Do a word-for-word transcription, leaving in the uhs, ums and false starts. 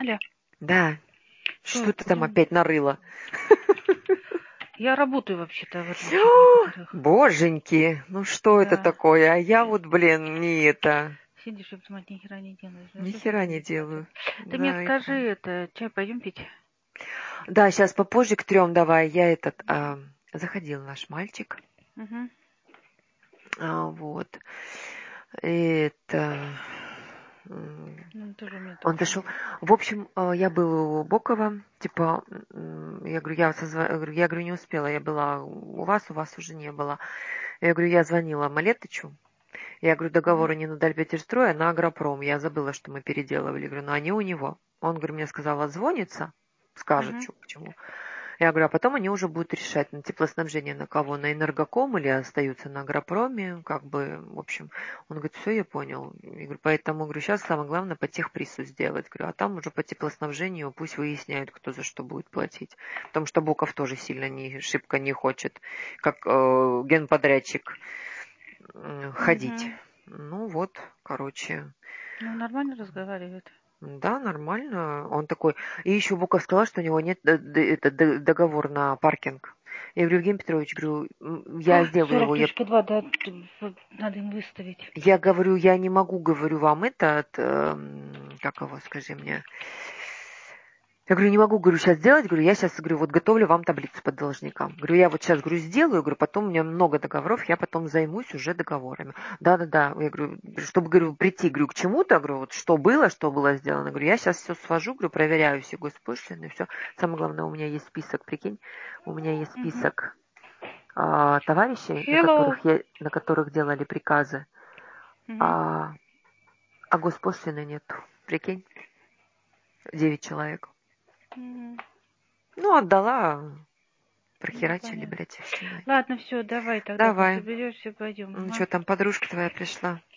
Аля, Да. что, Что ты там куда? опять нарыла? Я работаю вообще-то, в отличие от некоторых. Боженьки, ну что это Да. такое? А я вот, блин, не это. Сидишь и посмотри, ни хера не делаешь. Да Ни что хера тебе не не делать? делаю. Ты мне Да, и скажи правда. это, чай пойдем пить? Да, сейчас попозже к трем давай. Я этот а, заходил наш мальчик. Угу. А, вот. Это. м, Ну, тоже у меня Он только дошел. что. В общем, а, я был у Бокова. Типа, м, я говорю, я, созва- я говорю, я говорю, не успела. Я была у вас, у вас уже не было. Я говорю, я звонила Малетычу. Я говорю, Угу. договоры не на Дальпетерстрой, а на Агропром. Я забыла, что мы переделывали. Я говорю, но они у него. Он, говорю, мне сказал, отзвонится, скажет, Угу. что к чему. Я говорю, а потом они уже будут решать, на теплоснабжение на кого, на Энергоком или остаются на Агропроме, как бы, в общем. Он говорит, все, я понял. Я говорю, поэтому, говорю, сейчас самое главное по техпрису сделать. Говорю, а там уже по теплоснабжению пусть выясняют, кто за что будет платить. Потому что Боков тоже сильно не, шибко не хочет, как э, генподрядчик, э, ходить. Угу. Ну вот, короче, Ну, нормально разговаривает. да, нормально. Он такой. И еще Буков сказал, что у него нет д- д- это, д- договор на паркинг. Я говорю, Евгений Петрович, говорю, м, я сделаю сорок его. Я, точка два, да, т- в- надо им выставить. я говорю, я не могу, говорю, вам этот, эм, как его, скажи мне. Я говорю, не могу, говорю, сейчас сделать. Говорю, я сейчас, говорю, вот готовлю вам таблицу по должникам. Говорю, я вот сейчас, говорю, сделаю. Говорю, потом у меня много договоров, я потом займусь уже договорами. Да-да-да. Я говорю, чтобы, говорю, прийти, говорю, к чему-то, говорю, вот что было, что было сделано. Говорю, я сейчас все свожу, говорю, проверяю все госпошлины, все. Самое главное, у меня есть список, прикинь, у меня есть Угу. список а, товарищей, на Hello. которых, я, на которых делали приказы, Угу. а, а госпошлины нету. Прикинь, девять человек. Угу. Ну, отдала. Ну, Прохерачили, понятно. блядь, и все на это. Ладно, все, давай тогда, как Давай. соберешься, пойдем. Ну Ага. что там, подружка твоя пришла?